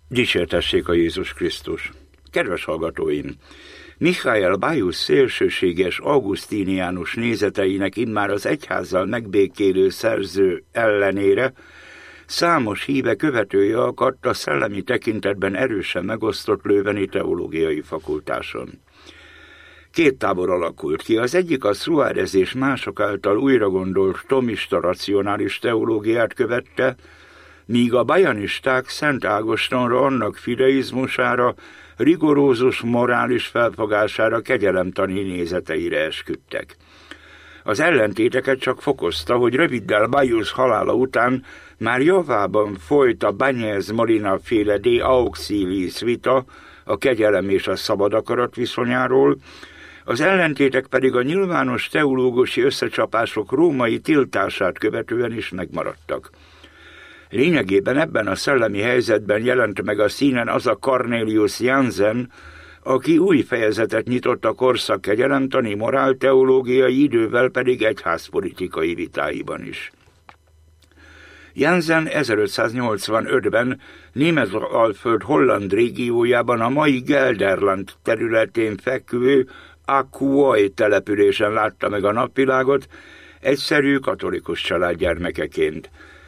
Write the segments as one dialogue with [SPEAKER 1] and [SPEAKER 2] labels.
[SPEAKER 1] Dicsértessék a Jézus Krisztus! Kedves hallgatóim! Michael Bajus szélsőséges augustiniánus nézeteinek immár az egyházzal megbékélő szerző ellenére számos híve követője akadt a szellemi tekintetben erősen megosztott Leuveni teológiai fakultáson. Két tábor alakult ki, az egyik a Suárez és mások által újragondolt thomista racionális teológiát követte, míg a bajanisták Szent Ágostonra, annak fideizmusára, rigorózus morális felfogására, kegyelemtani nézeteire esküdtek. Az ellentéteket csak fokozta, hogy röviddel Bajus halála után már javában folyt a Báñez Molina féle De Auxiliis vita a kegyelem és a szabad akarat viszonyáról, az ellentétek pedig a nyilvános teológusi összecsapások római tiltását követően is megmaradtak. Lényegében ebben a szellemi helyzetben jelent meg a színen az a Cornelius Jansen, aki új fejezetet nyitott a korszak kegyelemtani morálteológiai, idővel pedig egyházpolitikai vitáiban is. Jansen 1585-ben Németalföld holland régiójában a mai Gelderland területén fekvő Acquoy településen látta meg a napvilágot egyszerű katolikus család gyermekeként.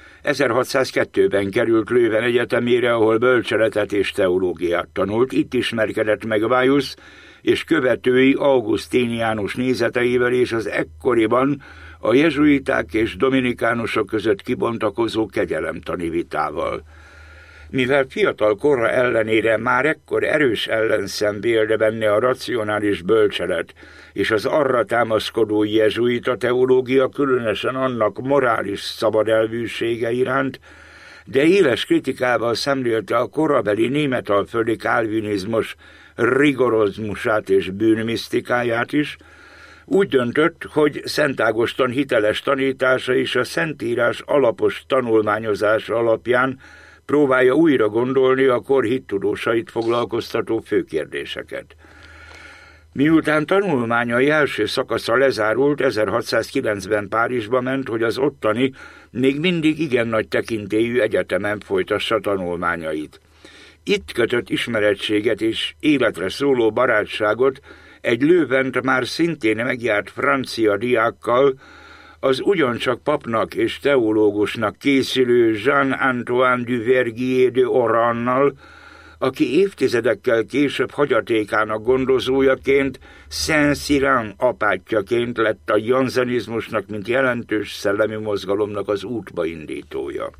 [SPEAKER 1] 1602-ben került Leuven egyetemére, ahol bölcseletet és teológiát tanult. Itt ismerkedett meg Bajus és követői augustiniánus nézeteivel és az ekkoriban a jezsuiták és dominikánusok között kibontakozó kegyelemtani vitával. Mivel fiatal kora ellenére már ekkor erős ellenszem vélte benne a racionális bölcselet és az arra támaszkodó jezsuita teológia, különösen annak morális szabadelvűsége iránt, de éles kritikával szemlélte a korabeli németalföldi kálvinizmus rigorozmusát és bűnmisztikáját is, úgy döntött, hogy Szent Ágoston hiteles tanítása és a Szentírás alapos tanulmányozása alapján próbálja újra gondolni a kor hittudósait foglalkoztató főkérdéseket. Miután tanulmányai első szakasza lezárult, 1609-ben Párizsba ment, hogy az ottani, még mindig igen nagy tekintélyű egyetemen folytassa tanulmányait. Itt kötött ismerettséget és életre szóló barátságot egy Leuvent már szintén megjárt francia diákkal, az ugyancsak papnak és teológusnak készülő Jean-Antoine du Vergier de Orannal, aki évtizedekkel később hagyatékának gondozójaként, Saint-Cyran apátjaként lett a janzenizmusnak, mint jelentős szellemi mozgalomnak az útba indítója.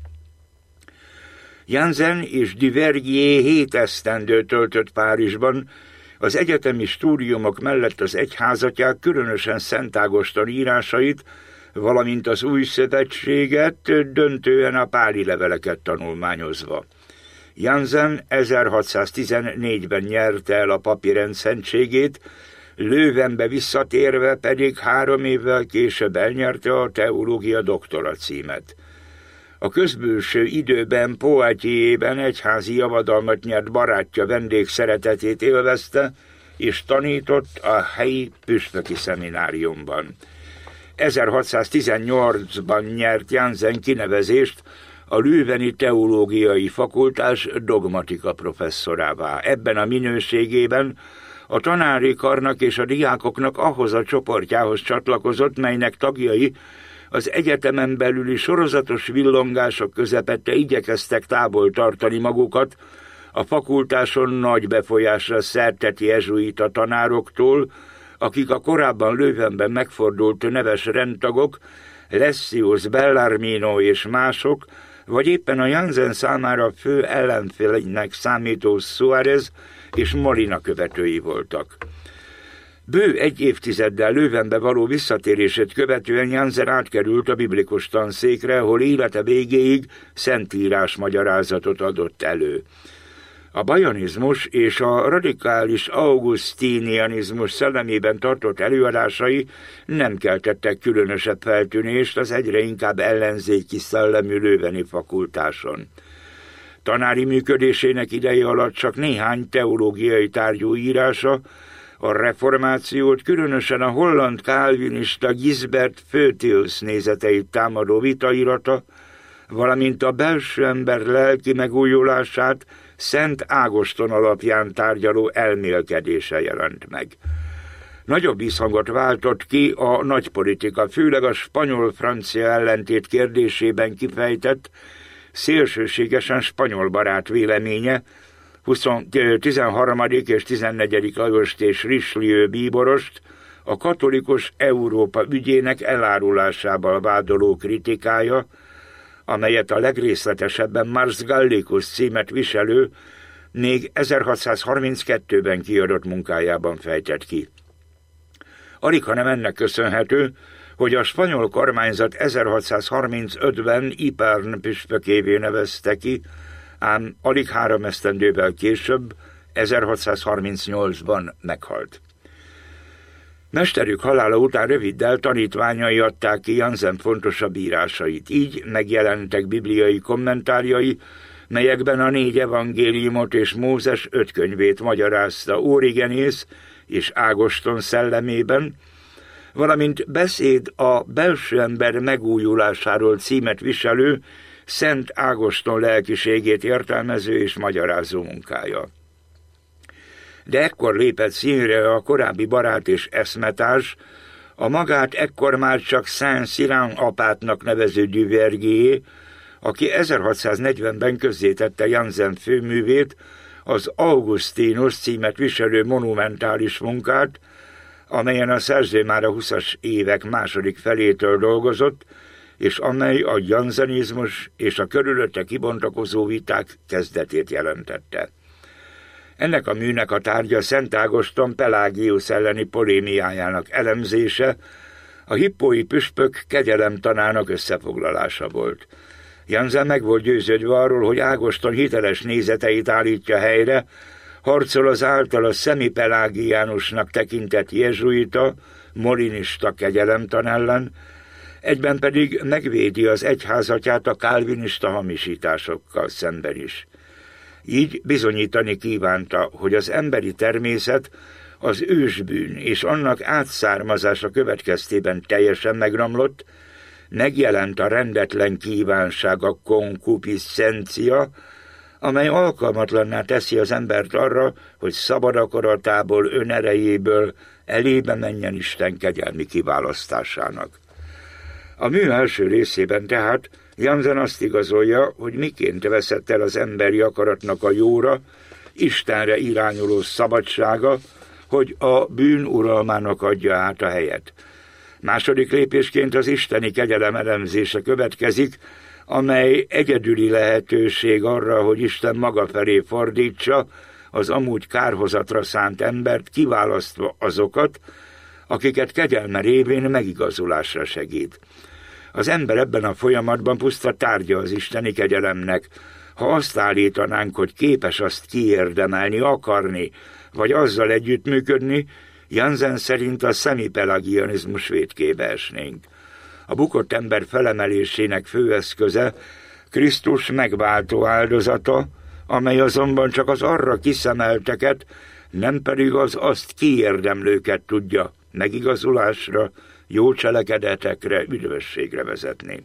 [SPEAKER 1] Jansen és du Vergier 7 esztendőt töltött Párizsban, az egyetemi stúdiumok mellett az egyházatják, különösen Szent Ágoston írásait, valamint az új szövetséget, döntően a páli leveleket tanulmányozva. Jansen 1614-ben nyerte el a papi rendszentségét, Leuvenbe visszatérve pedig 3 évvel később elnyerte a teológia doktora címet. A közbülső időben Poitiers-ben egyházi javadalmat nyert barátja vendégszeretetét élvezte, és tanított a helyi püspöki szemináriumban. 1618-ban nyert Jansen kinevezést a Leuveni teológiai fakultás dogmatika professzorává. Ebben a minőségében a tanári karnak és a diákoknak ahhoz a csoportjához csatlakozott, melynek tagjai az egyetemen belüli sorozatos villongások közepette igyekeztek távol tartani magukat a fakultáson nagy befolyásra szertett jezsuita tanároktól, akik a korábban Leuvenben megfordult neves rendtagok, Lessius, Bellarmino és mások, vagy éppen a Jansen számára fő ellenfélének számító Suárez és Molina követői voltak. Bő 1 évtizeddel Leuvenbe való visszatérését követően Jansen átkerült a biblikus tanszékre, ahol élete végéig szentírás magyarázatot adott elő. A bajanizmus és a radikális augustinianizmus szellemében tartott előadásai nem keltettek különösebb feltűnést az egyre inkább ellenzéki szellemű Leuveni fakultáson. Tanári működésének ideje alatt csak néhány teológiai tárgyú írása, a reformációt, különösen a holland kálvinista Gisbert Photius nézeteit támadó vitairata, valamint a belső ember lelki megújulását Szent Ágoston alapján tárgyaló elmélkedése jelent meg. Nagyobb visszhangot váltott ki a nagypolitika, főleg a spanyol-francia ellentét kérdésében kifejtett, szélsőségesen spanyolbarát véleménye, 13. és 14. Lajost és Richelieu bíborost a katolikus Európa ügyének elárulásával vádoló kritikája, amelyet a legrészletesebben Mars Gallicus címet viselő, még 1632-ben kiadott munkájában fejtett ki. Alighanem ennek köszönhető, hogy a spanyol kormányzat 1635-ben Ypern püspökévé nevezte ki, ám alig 3 esztendővel később, 1638-ban meghalt. Mesterük halála után röviddel tanítványai adták ki Jansen fontosabb írásait. Így megjelentek bibliai kommentárjai, melyekben a 4 evangéliumot és Mózes 5 könyvét magyarázta Origenész és Ágoston szellemében, valamint beszéd a belső ember megújulásáról címet viselő Szent Ágoston lelkiségét értelmező és magyarázó munkája. De ekkor lépett színre a korábbi barát és eszmetárs, a magát ekkor már csak Saint-Cyran apátnak nevező Duvergier, aki 1640-ben közzétette Jansen főművét, az Augustinus címet viselő monumentális munkát, amelyen a szerző már a 20-as évek második felétől dolgozott, és amely a jansenizmus és a körülötte kibontakozó viták kezdetét jelentette. Ennek a műnek a tárgya Szent Ágoston Pelágius elleni polémiájának elemzése, a hippói püspök kegyelemtanának összefoglalása volt. Jansen meg volt győződve arról, hogy Ágoston hiteles nézeteit állítja helyre, harcol az általa szemipelágiánusnak tekintett jezsuita, molinista kegyelemtan ellen, egyben pedig megvédi az egyházatját a kálvinista hamisításokkal szemben is. Így bizonyítani kívánta, hogy az emberi természet az ősbűn és annak átszármazása következtében teljesen megromlott, megjelent a rendetlen kívánság, a concupiscencia, amely alkalmatlanná teszi az embert arra, hogy szabad akaratából, önerejéből elébe menjen Isten kegyelmi kiválasztásának. A mű első részében tehát Jansen azt igazolja, hogy miként veszett el az emberi akaratnak a jóra, Istenre irányuló szabadsága, hogy a bűn uralmának adja át a helyet. Második lépésként az isteni kegyelem elemzése következik, amely egyedüli lehetőség arra, hogy Isten maga felé fordítsa az amúgy kárhozatra szánt embert, kiválasztva azokat, akiket kegyelme révén megigazulásra segít. Az ember ebben a folyamatban puszta tárgya az isteni kegyelemnek. Ha azt állítanánk, hogy képes azt kiérdemelni, akarni, vagy azzal együttműködni, Jansen szerint a szemipelagianizmus vétkébe esnénk. A bukott ember felemelésének főeszköze Krisztus megváltó áldozata, amely azonban csak az arra kiszemelteket, nem pedig az azt kiérdemlőket tudja megigazulásra, jó cselekedetekre, üdvösségre vezetni.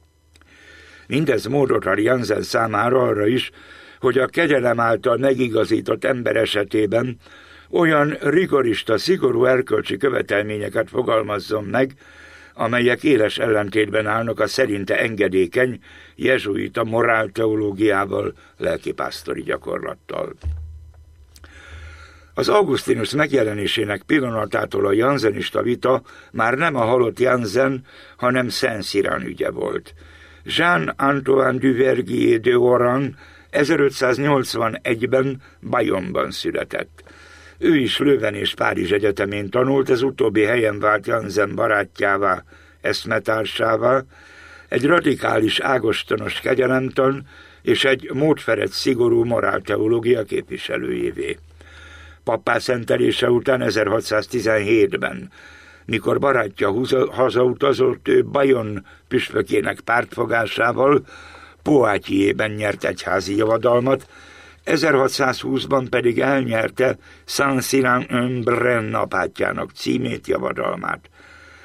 [SPEAKER 1] Mindez módot ad Jansen számára arra is, hogy a kegyelem által megigazított ember esetében olyan rigorista, szigorú erkölcsi követelményeket fogalmazzon meg, amelyek éles ellentétben állnak a szerinte engedékeny jezsuita morálteológiával, lelkipásztori gyakorlattal. Az Augustinus megjelenésének pillanatától a jansenista vita már nem a halott Jansen, hanem Saint-Cyran ügye volt. Jean-Antoine Duvergier de Oran 1581-ben Bayonnban született. Ő is Leuven és Párizs egyetemén tanult, ez utóbbi helyen vált Jansen barátjává, eszmetársává, egy radikális ágostonos kegyelemtan és egy módferet szigorú morálteológia képviselőjévé. Pappá szentelése után 1617-ben, mikor barátja hazautazott, ő Bayonne püspökének pártfogásával Poitiers-ben nyert egyházi javadalmat, 1620-ban pedig elnyerte Saint-Cyran-en-Bren apátjának címét, javadalmát.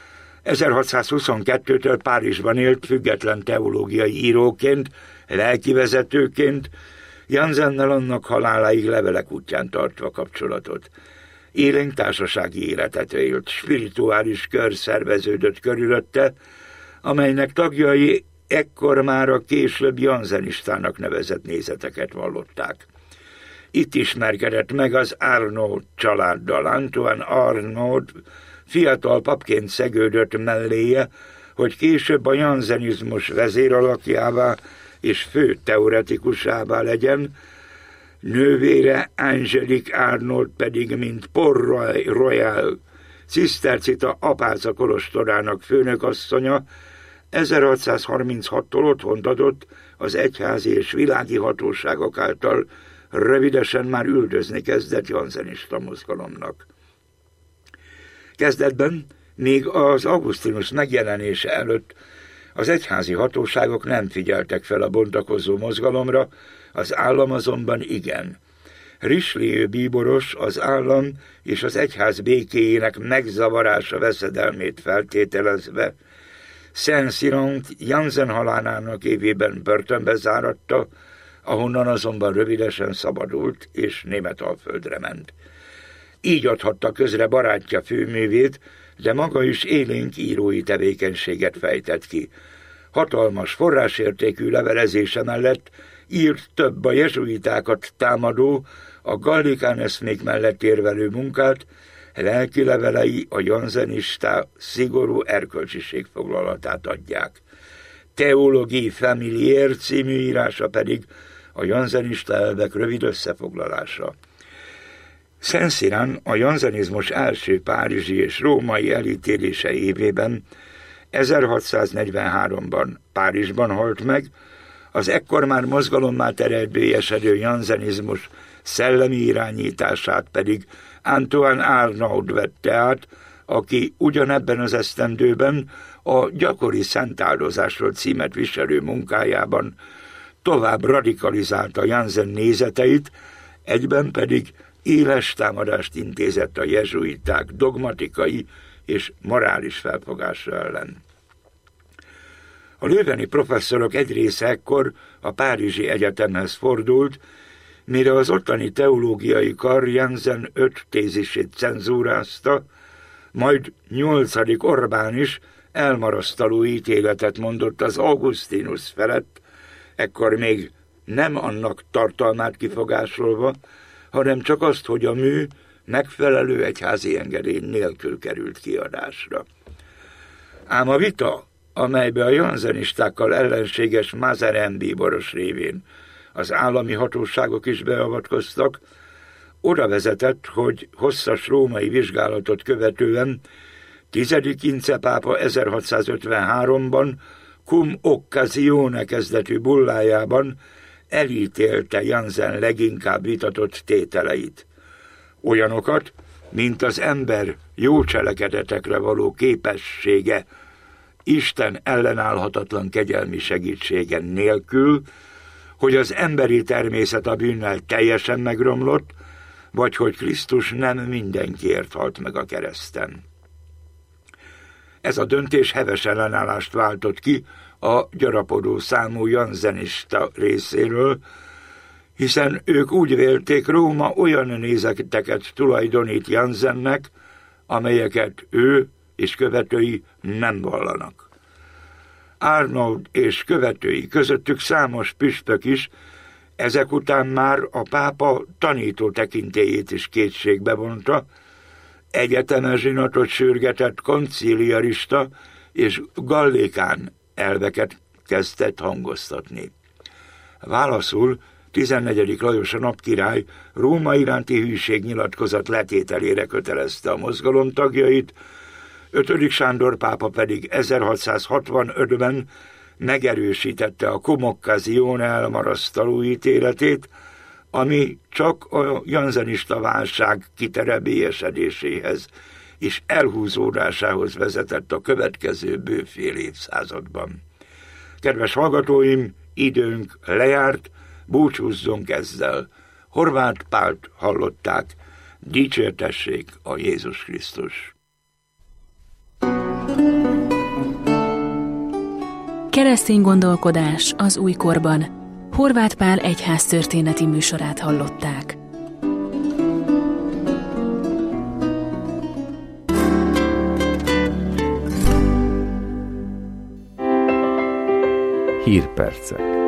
[SPEAKER 1] 1622-től Párizsban élt független teológiai íróként, lelkivezetőként, Jansennel annak haláláig levelek útján tartva kapcsolatot. Élénk társasági életet élt, spirituális kör szerveződött körülötte, amelynek tagjai ekkor már a később janzenistának nevezett nézeteket vallották. Itt ismerkedett meg az Arnaud családdal. Antoine Arnaud fiatal papként szegődött melléje, hogy később a janzenizmus vezéralakjává és fő teoretikusává legyen, nővére Angélique Arnaud pedig, mint Port-Royal cisztercita apáca kolostorának főnökasszonya, 1636-tól otthont adott az egyházi és világi hatóságok által rövidesen már üldözni kezdett janzenista mozgalomnak. Kezdetben, még az Augustinus megjelenése előtt az egyházi hatóságok nem figyeltek fel a bontakozó mozgalomra, az állam azonban igen. Richelieu bíboros az állam és az egyház békéjének megzavarása veszedelmét feltételezve Saint-Cyrant Jansen halálának évében börtönbe záratta, ahonnan azonban rövidesen szabadult és Németalföldre ment. Így adhatta közre barátja főművét, de maga is élénk írói tevékenységet fejtett ki. Hatalmas forrásértékű levelezése mellett írt több a jezsuitákat támadó, a gallikán eszmék mellett érvelő munkát, lelki levelei a janzenista szigorú erkölcsiség foglalatát adják. Théologie familière című írása pedig a janzenista elvek rövid összefoglalása. Saint-Cyran a janzenizmus első párizsi és római elítélése évében 1643-ban Párizsban halt meg, az ekkor már mozgalommá eredményesedő janzenizmus szellemi irányítását pedig Antoine Arnaud vette át, aki ugyanebben az esztendőben a Gyakori szentáldozásról címet viselő munkájában tovább radikalizálta Jansen nézeteit, egyben pedig éles támadást intézett a jezsuiták dogmatikai és morális felfogása ellen. A leuveni professzorok egy része ekkor a Párizsi Egyetemhez fordult, mire az ottani teológiai kar Jansen 5 tézisét cenzúrázta, majd 8. Orbán is elmarasztaló ítéletet mondott az Augustinus felett, ekkor még nem annak tartalmát kifogásolva, hanem csak azt, hogy a mű megfelelő egyházi engedély nélkül került kiadásra. Ám a vita, amelybe a janzenistákkal ellenséges Mazarin bíboros révén az állami hatóságok is beavatkoztak, oda vezetett, hogy hosszas római vizsgálatot követően 10. Ince pápa 1653-ban cum occasione kezdetű bullájában elítélte Jansen leginkább vitatott tételeit. Olyanokat, mint az ember jó cselekedetekre való képessége, Isten ellenállhatatlan kegyelmi segítsége nélkül, hogy az emberi természet a bűnnel teljesen megromlott, vagy hogy Krisztus nem mindenkiért halt meg a kereszten. Ez a döntés heves ellenállást váltott ki a gyarapodó számú janzenista részéről, hiszen ők úgy vélték, Róma olyan nézeteket tulajdonít Jansennek, amelyeket ő és követői nem vallanak. Arnaud és követői, közöttük számos püspök is, ezek után már a pápa tanító tekintélyét is kétségbe vonta, egyetemes zsinatot sürgetett konciliarista és gallikán elveket kezdett hangoztatni. Válaszul 14. Lajos a napkirály Róma iránti hűségnyilatkozat letételére kötelezte a mozgalom tagjait, 5. Sándor pápa pedig 1665-ben megerősítette a cum occasione elmarasztaló ítéletét, ami csak a janzenista válság kiterebélyesedéséhez és elhúzódásához vezetett a következő bőfél évszázadban. Kedves hallgatóim, időnk lejárt, búcsúzzunk ezzel. Horváth Pált hallották, dicsértessék a Jézus Krisztus.
[SPEAKER 2] Keresztény gondolkodás az újkorban. Horváth Pál egyháztörténeti műsorát hallották.
[SPEAKER 3] Hírpercek.